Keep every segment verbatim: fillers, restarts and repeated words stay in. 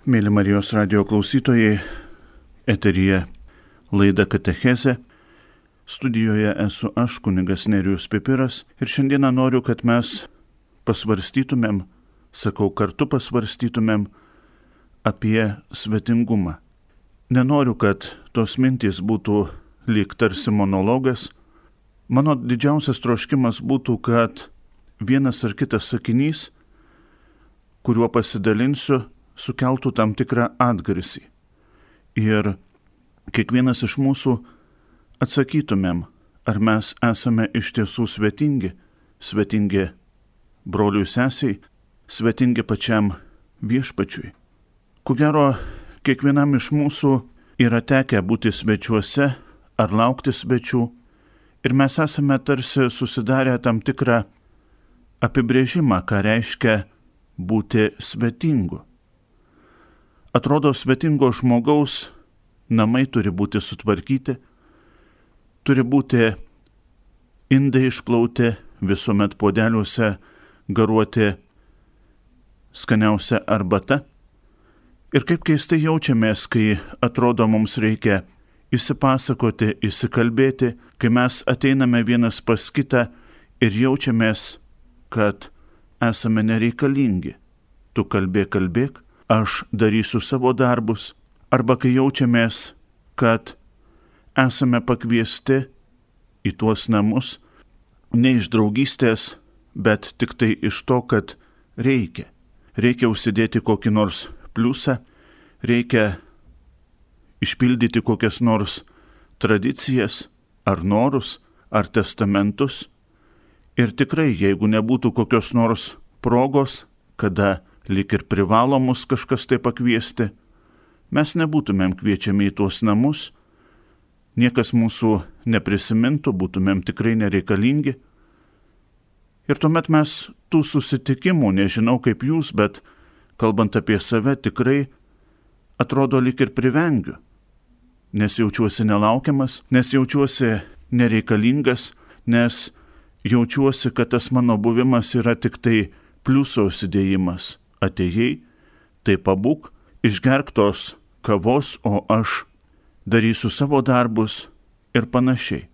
Mėly Marijos radijo klausytojai, eteryje laida Katechezė. Studijoje esu aš, kunigas Nerijus Pipiras, ir šiandieną noriu, kad mes pasvarstytumėm, sakau, kartu pasvarstytumėm apie svetingumą. Nenoriu, kad tos mintys būtų lyg tarsi monologas. Mano didžiausias troškimas būtų, kad vienas ar kitas sakinys, kuriuo pasidalinsiu, sukeltų tam tikrą atgarsį. Ir kiekvienas iš mūsų atsakytumėm, ar mes esame iš tiesų svetingi, svetingi broliui sesiai, svetingi pačiam viešpačiui. Ko gero, kiekvienam iš mūsų yra tekę būti svečiuose ar laukti svečių, ir mes esame tarsi susidarę tam tikrą apibrėžimą, ką reiškia būti svetingu. Atrodo, svetingo žmogaus namai turi būti sutvarkyti, turi būti indai išplauti, visuomet puodeliuose garuoti skaniausia arbata. Ir kaip keistai jaučiamės, kai atrodo mums reikia įsipasakoti, įsikalbėti, kai mes ateiname vienas pas kitą ir jaučiamės, kad esame nereikalingi. Tu kalbėk, kalbėk, aš darysiu savo darbus, arba kai jaučiamės, kad esame pakviesti į tuos namus ne iš draugystės, bet tik tai iš to, kad reikia. Reikia užsidėti kokį nors pliusą, reikia išpildyti kokias nors tradicijas, ar norus, ar testamentus. Ir tikrai, jeigu nebūtų kokios nors progos, kada lyg ir privalo mus kažkas tai pakviesti, mes nebūtumėm kviečiami į tuos namus, niekas mūsų neprisimintų, būtumėm tikrai nereikalingi. Ir tuomet mes tų susitikimų, nežinau kaip jūs, bet kalbant apie save, tikrai atrodo lyg ir privengiu, nes jaučiuosi nelaukiamas, nes jaučiuosi nereikalingas, nes jaučiuosi, kad tas mano buvimas yra tik tai pliuso užsidėjimas. Atėjai, tai pabūk, išgerk tos kavos, o aš darysiu savo darbus ir panašiai.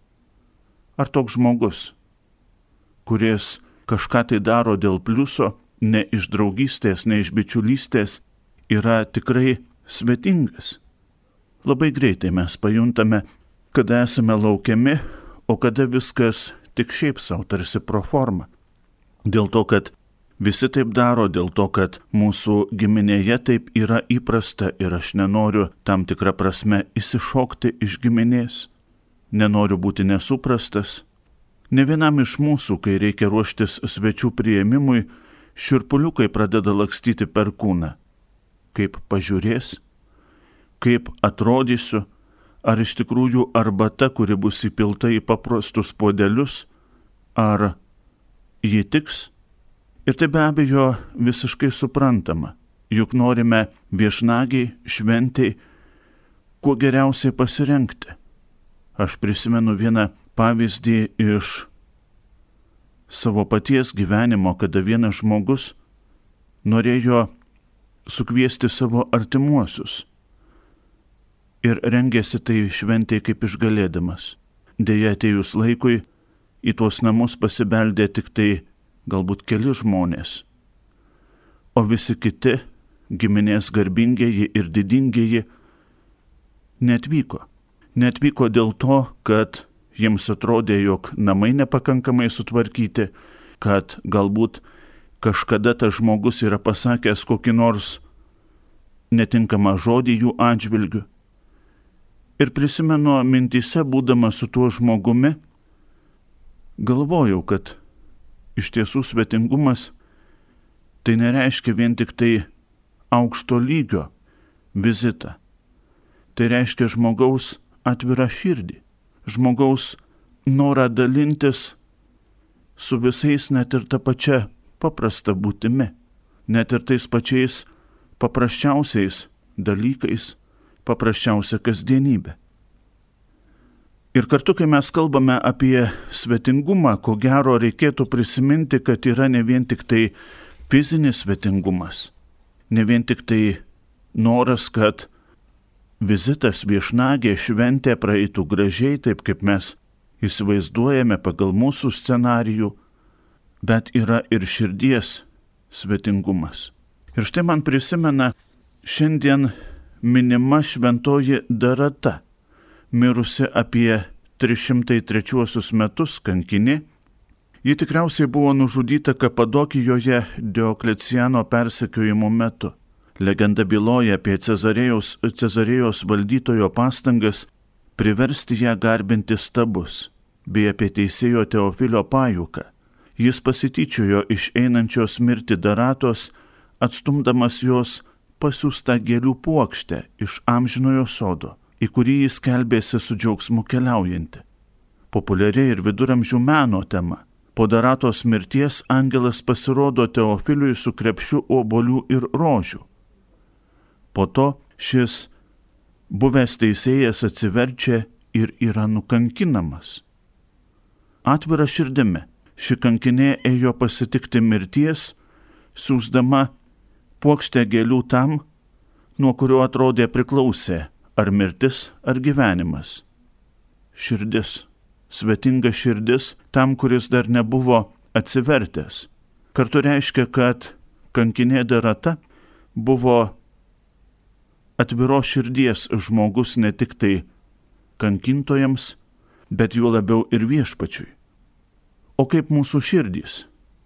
Ar toks žmogus, kuris kažką tai daro dėl pliuso, ne iš draugystės, ne iš bičiulystės, yra tikrai svetingas? Labai greitai mes pajuntame, kada esame laukiami, o kada viskas tik šiaip sau, tarsi pro formą. Dėl to, kad visi taip daro, dėl to, kad mūsų giminėje taip yra įprasta ir aš nenoriu tam tikrą prasme įsišokti iš giminės. Nenoriu būti nesuprastas. Ne vienam iš mūsų, kai reikia ruoštis svečių priėmimui, šiurpuliukai pradeda lakstyti per kūną. Kaip pažiūrės, kaip atrodysiu, ar iš tikrųjų arbata, kuri bus įpilta į paprastus puodelius, ar ji tiks? Ir tai be abejo visiškai suprantama, juk norime viešnagiai, šventei, kuo geriausiai pasirengti. Aš prisimenu vieną pavyzdį iš savo paties gyvenimo, kada vienas žmogus norėjo sukviesti savo artimuosius ir rengėsi tai šventei kaip išgalėdamas. Deja, atėjus laikui, į tuos namus pasibeldė tik tai galbūt keli žmonės, o visi kiti, giminės garbingieji ir didingieji, neatvyko. Neatvyko dėl to, kad jiems atrodė, jog namai nepakankamai sutvarkyti, kad galbūt kažkada tas žmogus yra pasakęs kokį nors netinkamą žodį jų atžvilgiu. Ir prisimenu mintyse, būdamas su tuo žmogumi, galvojau, kad iš tiesų svetingumas tai nereiškia vien tik tai aukšto lygio vizitą. Tai reiškia žmogaus atvirą širdį, žmogaus norą dalintis su visais, net ir ta pačia paprasta būtimi, net ir tais pačiais paprasčiausiais dalykais, paprasčiausia kasdienybė. Ir kartu, kai mes kalbame apie svetingumą, ko gero reikėtų prisiminti, kad yra ne vien tik tai fizinis svetingumas, ne vien tik tai noras, kad vizitas viešnagė šventė praeitų gražiai, taip kaip mes įsivaizduojame pagal mūsų scenarijų, bet yra ir širdies svetingumas. Ir štai man prisimena šiandien minima šventoji Dorata, mirusi apie tris šimtai trečiuosius metus kankinė. Ji tikriausiai buvo nužudyta Kapadokijoje Diokleciano persekiojimo metu. Legenda byloja apie Cezarėjos, Cezarėjos valdytojo pastangas priversti ją garbinti stabus, bei apie teisėjo Teofilio pajuką. Jis pasityčiojo iš einančios mirti Doratos, atstumdamas jos pasiųstą gėlių puokštę iš amžinojo sodo, į kurį jis skelbėsi su džiaugsmu keliaujanti. Populiari ir viduramžių meno tema. Po Doratos mirties angelas pasirodo Teofiliui su krepšiu obuolių ir rožių. Po to šis buvęs teisėjas atsiverčia ir yra nukankinamas. Atvira širdimi, ši kankinė ėjo pasitikti mirties, siųsdama puokštę gėlių tam, nuo kurio atrodė priklausė ar mirtis, ar gyvenimas. Širdis, svetinga širdis tam, kuris dar nebuvo atsivertęs. Kartu reiškia, kad kankinė Dorata buvo atviros širdies žmogus ne tik tai kankintojams, bet juo labiau ir viešpačiui. O kaip mūsų širdys?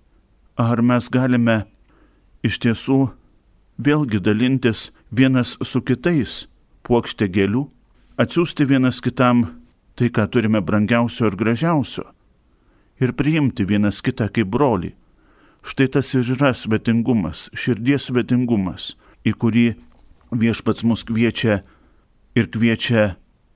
Ar mes galime iš tiesų vėlgi dalintis vienas su kitais puokštę gėlių, atsiųsti vienas kitam tai, ką turime brangiausio ir gražiausio, ir priimti vienas kitą kaip brolį? Štai tas ir yra svetingumas, širdies svetingumas, į kurį viešpats mus kviečia ir kviečia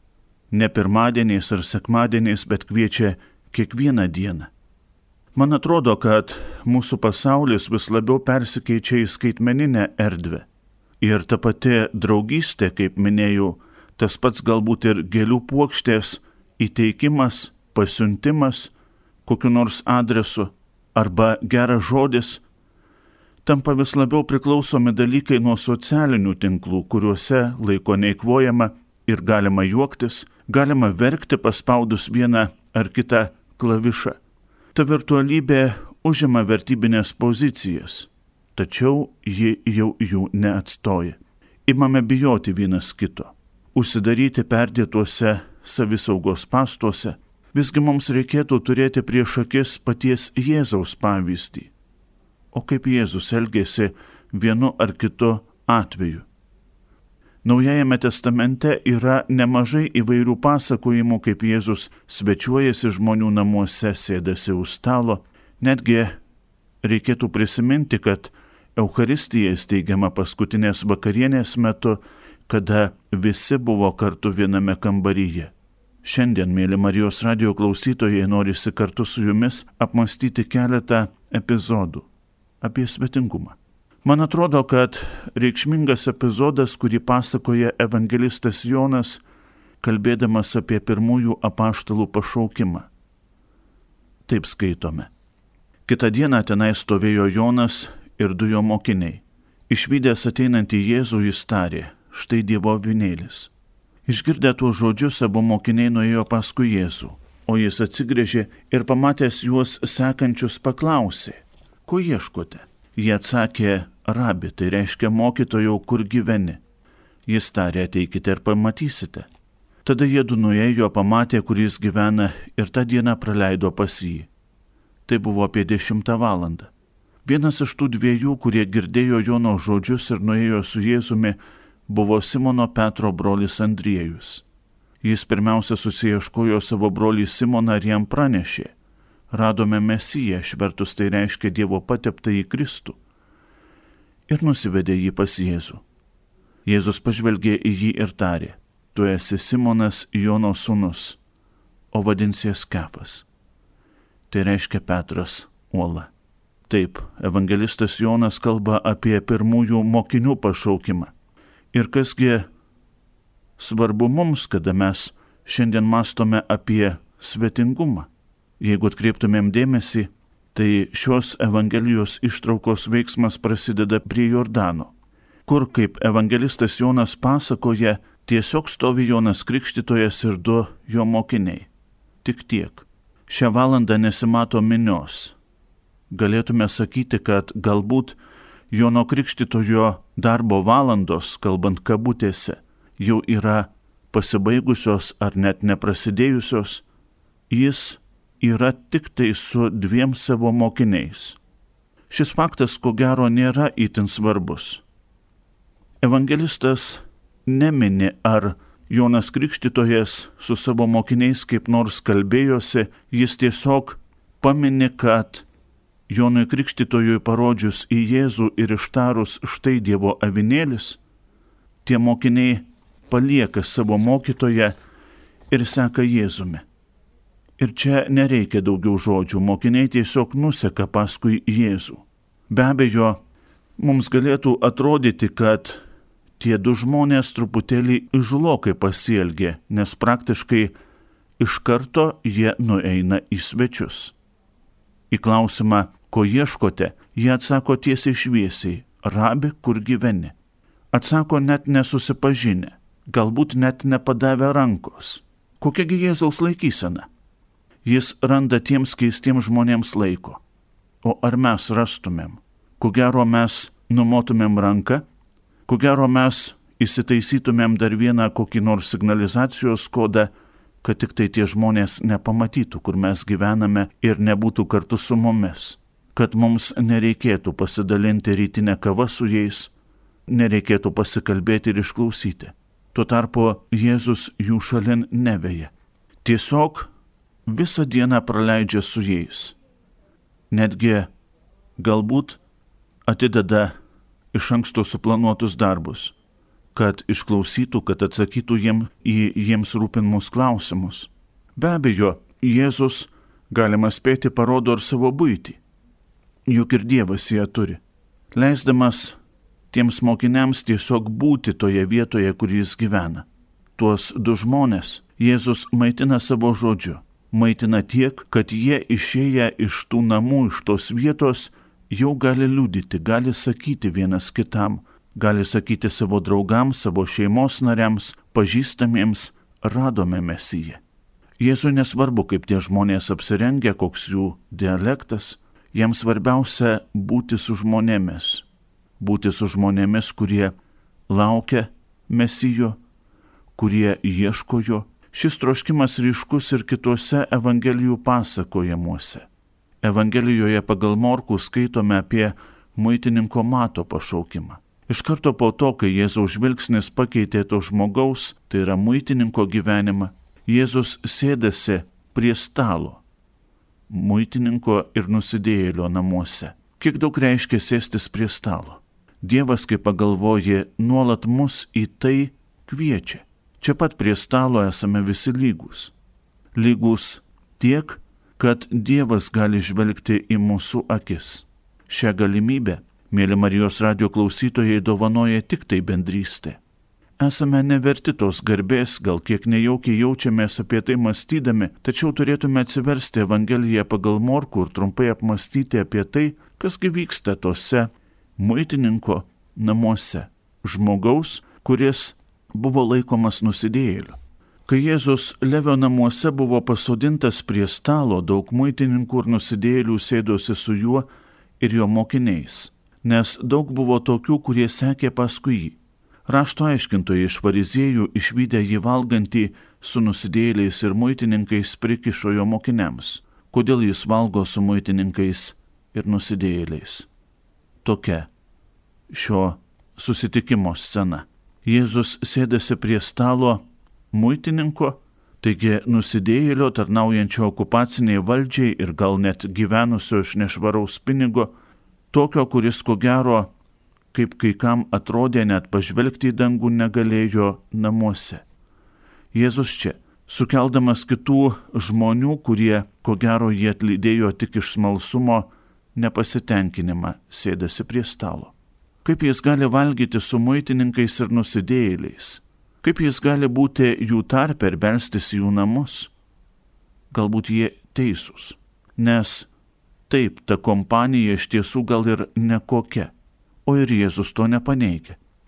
ne pirmadieniais ar sekmadieniais, bet kviečia kiekvieną dieną. Man atrodo, kad mūsų pasaulis vis labiau persikeičia į skaitmeninę erdvę. Ir ta pati draugystė, kaip minėjau, tas pats galbūt ir gėlių puokštės įteikimas, pasiuntimas kokiu nors adresu arba geras žodis, tampa vis labiau priklausomi dalykai nuo socialinių tinklų, kuriuose laiko neeikvojama ir galima juoktis, galima verkti paspaudus vieną ar kitą klavišą. Ta virtualybė užima vertybinės pozicijas, tačiau ji jau jų neatstoja. Imame bijoti vienas kito, užsidaryti perdėtuose savisaugos pastuose. Visgi mums reikėtų turėti prieš akis paties Jėzaus pavyzdį. O kaip Jėzus elgėsi vienu ar kitu atveju. Naujajame testamente yra nemažai įvairių pasakojimų, kaip Jėzus svečiuojasi žmonių namuose, sėdasi už stalo. Netgi reikėtų prisiminti, kad Eucharistija steigiama paskutinės vakarienės metu, kada visi buvo kartu viename kambaryje. Šiandien, mėly Marijos radijo klausytojai, norisi kartu su jumis apmąstyti keletą epizodų apie svetingumą. Man atrodo, kad reikšmingas epizodas, kurį pasakoja evangelistas Jonas, kalbėdamas apie pirmųjų apaštalų pašaukimą. Taip skaitome. Kitą dieną tenai stovėjo Jonas ir du jo mokiniai. Išvydęs ateinantį Jėzų jis tarė: štai Dievo avinėlis. Išgirdę tuos žodžius, abu mokiniai nuėjo paskui Jėzų, o jis atsigręžė ir pamatęs juos sekančius paklausė: ko ieškote? Jie atsakė: rabi, tai reiškia mokytojau, kur gyveni? Jis tarė: ateikite ir pamatysite. Tada jie du nuėjo, pamatė, kur jis gyvena, ir tą dieną praleido pas jį. Tai buvo apie dešimtą valandą. Vienas iš tų dviejų, kurie girdėjo Jono žodžius ir nuėjo su Jėzumi, buvo Simono Petro brolis Andriejus. Jis pirmiausia susiieškojo savo brolį Simoną ir jam pranešė: radome Mesiją, išvertus tai reiškia Dievo pateptą į Kristų. Ir nusivedė jį pas Jėzų. Jėzus pažvelgė į jį ir tarė: tu esi Simonas, Jono sūnus, o vadinsies Kefas. Tai reiškia Petras, uola. Taip, evangelistas Jonas kalba apie pirmųjų mokinių pašaukimą. Ir kasgi svarbu mums, kada mes šiandien mąstome apie svetingumą. Jeigu atkreiptumėm dėmesį, tai šios evangelijos ištraukos veiksmas prasideda prie Jordano. kur, kaip evangelistas Jonas pasakoja, tiesiog stovi Jonas Krikštytojas ir du jo mokiniai. Tik tiek. Šią valandą nesimato minios. Galėtume sakyti, kad galbūt Jono Krikštytojo darbo valandos, kalbant kabutėse, jau yra pasibaigusios ar net neprasidėjusios. Jis yra tik tai su dviem savo mokiniais. Šis faktas, ko gero, nėra itin svarbus. Evangelistas nemini, ar Jonas Krikštytojas su savo mokiniais kaip nors kalbėjosi, jis tiesiog pamini, kad Jonui Krikštytojui parodžius į Jėzų ir ištarus štai Dievo avinėlis, tie mokiniai palieka savo mokytoją ir seka Jėzumi. Ir čia nereikia daugiau žodžių, mokiniai tiesiog nuseka paskui Jėzų. Be abejo, mums galėtų atrodyti, kad tie du žmonės truputėlį įžulokai pasielgė, nes praktiškai iš karto jie nueina į svečius. Į klausimą, ko ieškote, jie atsako tiesiai šviesiai: Rabi, kur gyveni? Atsako net nesusipažinę, galbūt net nepadavę rankos. Kokiagi Jėzaus laikysena? Jis randa tiems keistiems žmonėms laiko. O ar mes rastumėm? Ko gero mes numotumėm ranką? Ko gero mes įsitaisytumėm dar vieną kokį nors signalizacijos kodą, kad tik tai tie žmonės nepamatytų, kur mes gyvename ir nebūtų kartu su mumis. Kad mums nereikėtų pasidalinti rytinę kavą su jais, nereikėtų pasikalbėti ir išklausyti. Tuo tarpu Jėzus jų šalin neveja. Tiesiog visą dieną praleidžia su jais. Netgi galbūt atideda iš anksto suplanuotus darbus, kad išklausytų, kad atsakytų jiem į jiems rūpinmus klausimus. Be abejo, Jėzus, galima spėti, parodo ir savo buitį. Juk ir Dievas ją turi, leisdamas tiems mokiniams tiesiog būti toje vietoje, kur jis gyvena. Tuos du žmonės Jėzus maitina savo žodžiu, maitina tiek, kad jie išėję iš tų namų, iš tos vietos, jau gali liudyti, gali sakyti vienas kitam, gali sakyti savo draugams, savo šeimos nariams, pažįstamiems: radome Mesiją. Jėzui nesvarbu, kaip tie žmonės apsirengia, koks jų dialektas, jiems svarbiausia būti su žmonėmis, būti su žmonėmis, kurie laukia Mesijo, kurie ieško jo. Šis troškimas ryškus ir kituose Evangelijų pasakojimuose. Evangelijoje pagal Morkų skaitome apie muitininko Mato pašaukimą. Iš karto po to, kai Jėzaus žvilgsnis pakeitė to žmogaus, tai yra muitininko gyvenimą, Jėzus sėdasi prie stalo, muitininko ir nusidėjėlio namuose. Kiek daug reiškia sėstis prie stalo? Dievas, kai pagalvoji, nuolat mus į tai kviečia. Čia pat prie stalo esame visi lygūs. Lygūs tiek, kad Dievas gali žvelgti į mūsų akis. Šią galimybę, mėly Marijos radijo klausytojai, dovanoja tik tai bendrystė. Esame neverti tos garbės, gal kiek nejaukiai jaučiamės apie tai mąstydami, tačiau turėtume atsiversti Evangeliją pagal Morkų ir trumpai apmąstyti apie tai, kasgi vyksta tose muitininko namuose, žmogaus, kuris buvo laikomas nusidėjėliu. Kai Jėzus Levio namuose buvo pasodintas prie stalo, daug muitininkų ir nusidėjėlių sėdosi su juo ir jo mokiniais, nes daug buvo tokių, kurie sekė paskui jį. Rašto aiškintojai iš fariziejų, išvydę jį valgantį su nusidėjėliais ir muitininkais, prikišo jo mokiniams: kodėl jis valgo su muitininkais ir nusidėjėliais? Tokia šio susitikimo scena. Jėzus sėdasi prie stalo muitininko, taigi nusidėjėlio, tarnaujančio okupaciniai valdžiai ir gal net gyvenusio iš nešvaraus pinigo, tokio, kuris ko gero, kaip kai kam atrodė, net pažvelgti į dangų negalėjo namuose. Jėzus čia, sukeldamas kitų žmonių, kurie ko gero jį atlydėjo tik iš smalsumo, nepasitenkinimą, sėdasi prie stalo. Kaip jis gali valgyti su muitininkais ir nusidėjėliais? Kaip jis gali būti jų tarpe ir belstis į jų namus? Galbūt jie teisūs, nes taip, ta kompanija iš tiesų gal ir nekokia, o ir Jėzus to nepaneigia.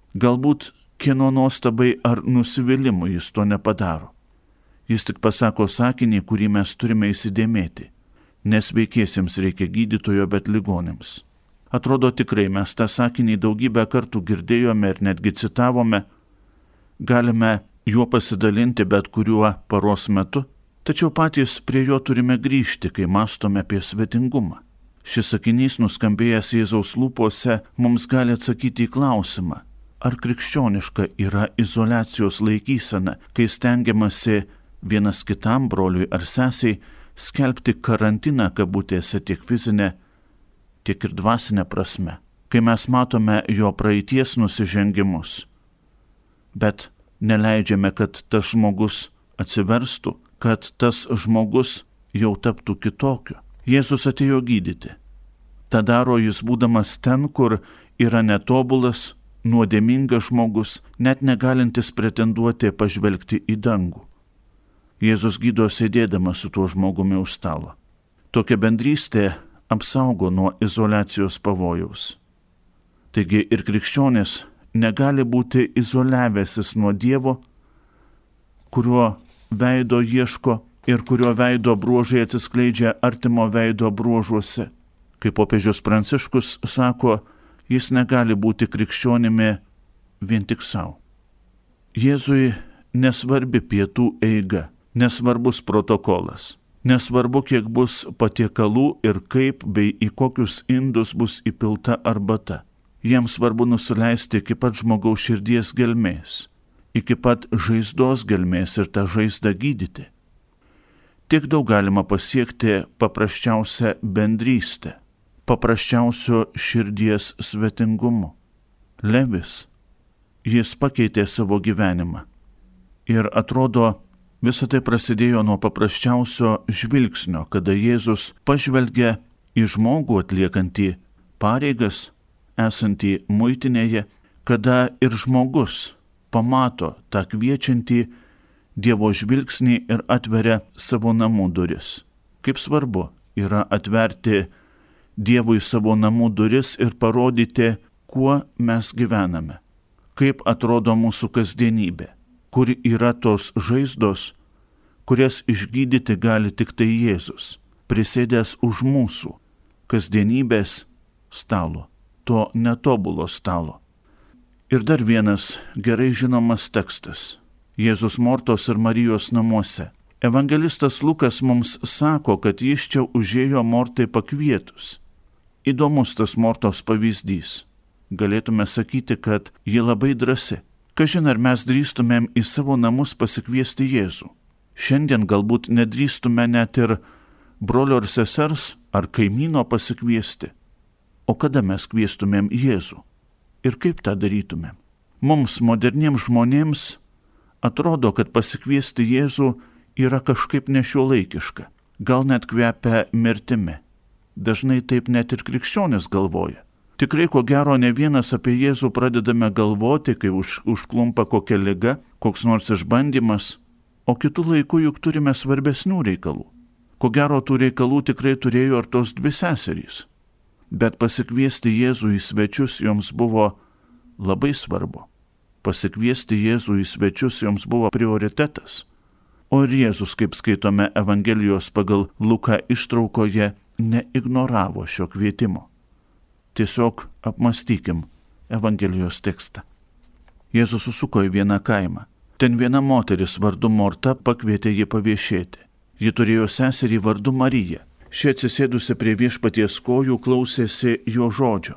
Galbūt kieno nuostabai ar nusivylimui jis to nepadaro. Jis tik pasako sakinį, kurį mes turime įsidėmėti. Nesveikiesiems reikia gydytojo, bet ligonėms. Atrodo tikrai mes tą sakinį daugybę kartų girdėjome ir netgi citavome. Galime juo pasidalinti bet kuriuo paros metu, tačiau patys prie jo turime grįžti, kai mąstome apie svetingumą. Šis sakinys nuskambėjęs Jėzaus lūpose mums gali atsakyti į klausimą, ar krikščioniška yra izoliacijos laikysena, kai stengiamasi vienas kitam broliui ar sesiai skelbti karantiną kabutėse tiek fizinė, tiek ir dvasinė prasme, kai mes matome jo praeities nusižengimus, bet neleidžiame, kad tas žmogus atsiverstų, kad tas žmogus jau taptų kitokiu. Jėzus atėjo gydyti. Ta daro jis būdamas ten, kur yra netobulas, nuodėmingas žmogus, net negalintis pretenduoti pažvelgti į dangų. Jėzus gydo sėdėdamas su tuo žmogumi už stalo. Tokia bendrystė apsaugo nuo izoliacijos pavojaus. Taigi ir krikščionis negali būti izoliavęsis nuo Dievo, kurio veido ieško ir kurio veido bruožai atsiskleidžia artimo veido bruožuose. Kaip popiežius Pranciškus sako, jis negali būti krikščionimi vien tik savo. Jėzui nesvarbi pietų eiga, nesvarbus protokolas, nesvarbu, kiek bus patiekalų ir kaip bei į kokius indus bus įpilta arbata. Jiems svarbu nusileisti iki pat žmogaus širdies gelmės, iki pat žaizdos gelmės ir tą žaizdą gydyti. Tiek daug galima pasiekti paprasčiausią bendrystę, paprasčiausio širdies svetingumu. Levis, jis pakeitė savo gyvenimą. Ir atrodo, visa tai prasidėjo nuo paprasčiausio žvilgsnio, kada Jėzus pažvelgia į žmogų atliekantį pareigas, esantį muitinėje, kada ir žmogus pamato tą kviečiantį Dievo žvilgsnį ir atveria savo namų duris. Kaip svarbu yra atverti Dievui savo namų duris ir parodyti, kuo mes gyvename, kaip atrodo mūsų kasdienybė, kur yra tos žaizdos, kurias išgydyti gali tik tai Jėzus, prisėdęs už mūsų kasdienybės stalo, to netobulo stalo. Ir dar vienas gerai žinomas tekstas. Jėzus Mortos ir Marijos namuose. Evangelistas Lukas mums sako, kad jis čia užėjo Mortai pakvietus. Įdomus tas Mortos pavyzdys. Galėtume sakyti, kad ji labai drąsi. Kažin ar mes drįstumėm į savo namus pasikviesti Jėzų. Šiandien galbūt nedrįstume net ir brolio ir sesers ar kaimyno pasikviesti. O kada mes kviestumėm Jėzų? Ir kaip tą darytumėm? Mums, moderniems žmonėms, atrodo, kad pasikviesti Jėzų yra kažkaip nešiuolaikiška, gal net kvepia mirtimi. Dažnai taip net ir krikščionis galvoja. Tikrai, ko gero, ne vienas apie Jėzų pradedame galvoti, kai už, užklumpa kokia liga, koks nors išbandymas, o kitų laikų juk turime svarbesnių reikalų. Ko gero, tų reikalų tikrai turėjo ir tos dvi seserys. Bet pasikviesti Jėzų į svečius joms buvo labai svarbu. Pasikviesti Jėzų į svečius joms buvo prioritetas. O ir Jėzus, kaip skaitome Evangelijos pagal Luką ištraukoje, neignoravo šio kvietimo. Tiesiog apmąstykim Evangelijos tekstą. Jėzus susuko į vieną kaimą. Ten viena moteris vardu Morta pakvietė jį paviešėti. Ji turėjo seserį vardu Mariją. Ši atsisėdusi prie viešpaties kojų klausėsi jo žodžio.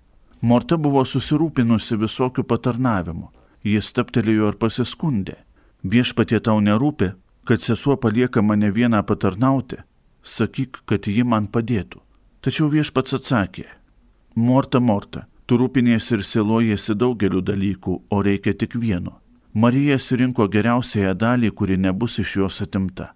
Morta buvo susirūpinusi visokių patarnavimų. Jis stabtelėjo ir pasiskundė. Viešpatie, tau nerūpi, kad sesuo palieka mane vieną patarnauti? Sakyk, kad ji man padėtų. Tačiau viešpats atsakė: Morta, Morta, tu rūpiniesi ir sielojasi daugeliu dalykų, o reikia tik vieno. Marija sirinko geriausiąją dalį, kuri nebus iš jos atimta.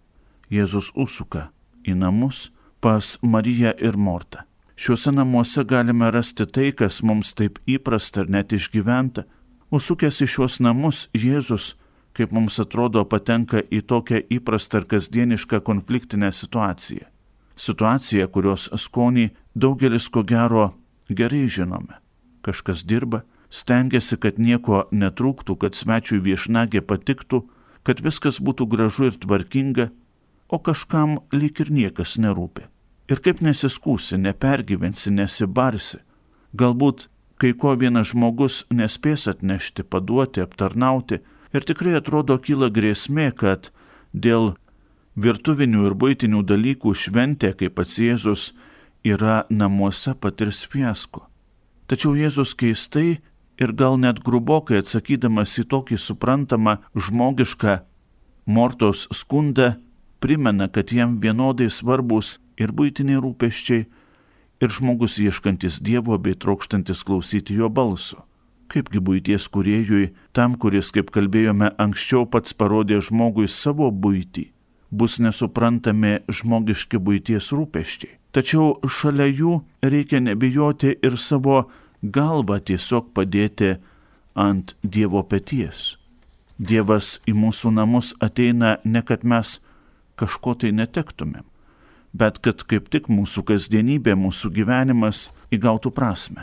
Jėzus užsuka į namus pas Mariją ir Mortą. Šiuose namuose galime rasti tai, kas mums taip įprasta ir net išgyventa. Užsukęs į šiuos namus, Jėzus, kaip mums atrodo, patenka į tokią įprastą ir kasdienišką konfliktinę situaciją. Situaciją, kurios skonį daugelis ko gero gerai žinome. Kažkas dirba, stengiasi, kad nieko netrūktų, kad svečiui viešnagė patiktų, kad viskas būtų gražu ir tvarkinga, o kažkam lyg ir niekas nerūpi. Ir kaip nesiskūsi, nepergyvensi, nesibarsi. Galbūt kai ko vienas žmogus nespės atnešti, paduoti, aptarnauti ir tikrai atrodo kyla grėsmė, kad dėl virtuvinių ir buitinių dalykų šventė, kaip pats Jėzus, yra namuose patirs fiasko. Tačiau Jėzus keistai ir gal net grubokai atsakydamas į tokį suprantamą žmogišką Mortos skundą, primena, kad jam vienodai svarbus ir buitiniai rūpesčiai, ir žmogus ieškantis Dievo bei trokštantis klausyti jo balso. Kaipgi buities kūrėjui, tam, kuris, kaip kalbėjome anksčiau, pats parodė žmogui savo buitį, bus nesuprantami žmogiški buities rūpesčiai. Tačiau šalia jų reikia nebijoti ir savo galvą tiesiog padėti ant Dievo peties. Dievas į mūsų namus ateina ne kad mes kažko tai netektumėm, bet kad kaip tik mūsų kasdienybė, mūsų gyvenimas įgautų prasme.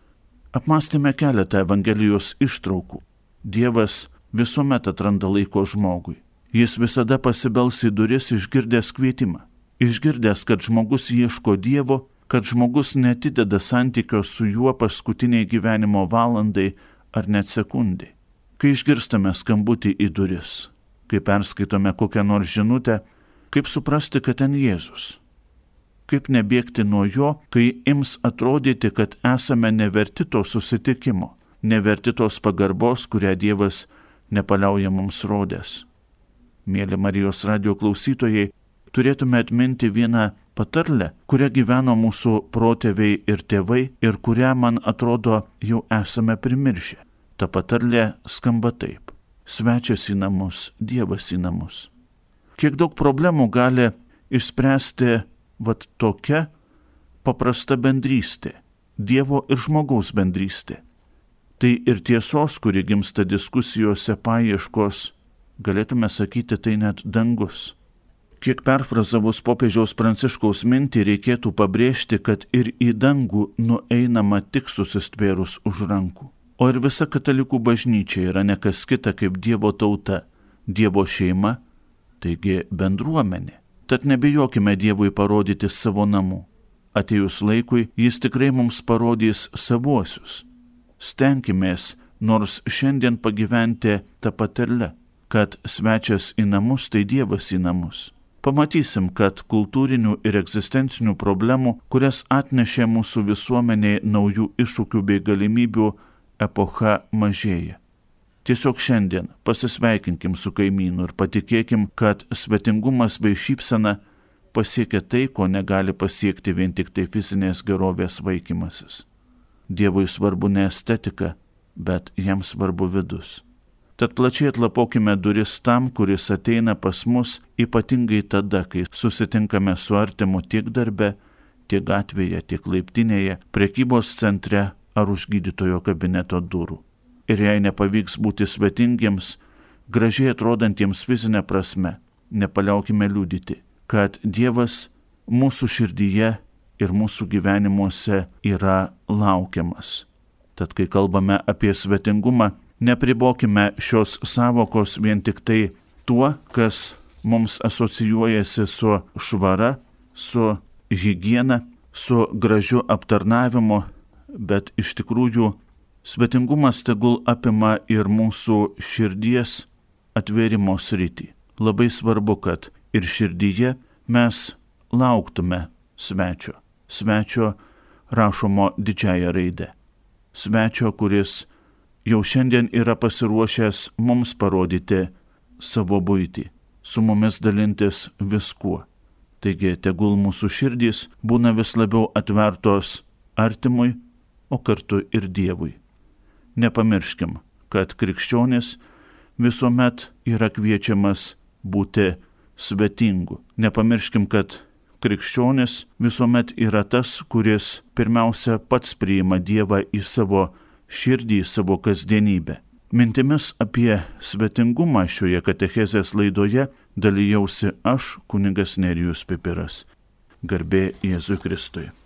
Apmąstėme keletą Evangelijos ištraukų. Dievas visuomet atranda laiko žmogui. Jis visada pasibels į duris išgirdęs kvietimą. Išgirdęs, kad žmogus ieško Dievo, kad žmogus netideda santykio su juo paskutiniai gyvenimo valandai ar net sekundai. Kai išgirstame skambutį į duris, kai perskaitome kokią nors žinutę, kaip suprasti, kad ten Jėzus? Kaip nebėgti nuo jo, kai ims atrodyti, kad esame neverti to susitikimo, neverti tos pagarbos, kurią Dievas nepaliauja mums rodęs. Mėly Marijos radijo klausytojai, turėtume atminti vieną patarlę, kurią gyveno mūsų protėviai ir tėvai ir kurią, man atrodo, jau esame primiršę. Ta patarlė skamba taip: svečias į namus, Dievas į namus. Kiek daug problemų gali išspręsti vat tokia paprasta bendrystė, Dievo ir žmogaus bendrystė. Tai ir tiesos, kuri gimsta diskusijose, paieškos, galėtume sakyti, tai net dangus. Kiek perfrazavus popiežiaus Pranciškaus mintį, reikėtų pabrėžti, kad ir į dangų nueinama tik susistvėrus už rankų. O ir visa katalikų bažnyčia yra ne kas kita kaip Dievo tauta, Dievo šeima, taigi bendruomenė. Tad nebijokime Dievui parodyti savo namų. Atėjus laikui, jis tikrai mums parodys savuosius. Stenkimės nors šiandien pagyventi tą patarlę, kad svečias į namus tai Dievas į namus. Pamatysim, kad kultūrinių ir egzistencinių problemų, kurias atnešė mūsų visuomeniai naujų iššūkių bei galimybių, epocha mažėja. Tiesiog šiandien pasisveikinkim su kaimynu ir patikėkim, kad svetingumas bei šypsena pasiekia tai, ko negali pasiekti vien tik tai fizinės gerovės vaikymasis. Dievui svarbu ne estetika, bet jam svarbu vidus. Tad plačiai atlapokime duris tam, kuris ateina pas mus ypatingai tada, kai susitinkame su artimu tiek darbe, tiek gatvėje, tiek laiptinėje, prekybos centre ar už gydytojo kabineto durų. Ir jei nepavyks būti svetingiems, gražiai atrodantiems fizinę prasme, nepaliaukime liudyti, kad Dievas mūsų širdyje ir mūsų gyvenimuose yra laukiamas. Tad kai kalbame apie svetingumą, nepribokime šios savokos vien tik tai tuo, kas mums asocijuojasi su švara, su higiena, su gražiu aptarnavimu, bet iš tikrųjų svetingumas tegul apima ir mūsų širdies atvėrimo sritį. Labai svarbu, kad ir širdyje mes lauktume svečio. Svečio rašomo didžiąja raide. Svečio, kuris jau šiandien yra pasiruošęs mums parodyti savo buitį, su mumis dalintis viskuo. Taigi tegul mūsų širdys būna vis labiau atvertos artimui, o kartu ir Dievui. Nepamirškim, kad krikščionis visuomet yra kviečiamas būti svetingu. Nepamirškim, kad krikščionis visuomet yra tas, kuris pirmiausia pats priima Dievą į savo širdį, į savo kasdienybę. Mintimis apie svetingumą šioje katechezės laidoje dalijausi aš, kunigas Nerijus Pipiras. Garbė Jėzui Kristui.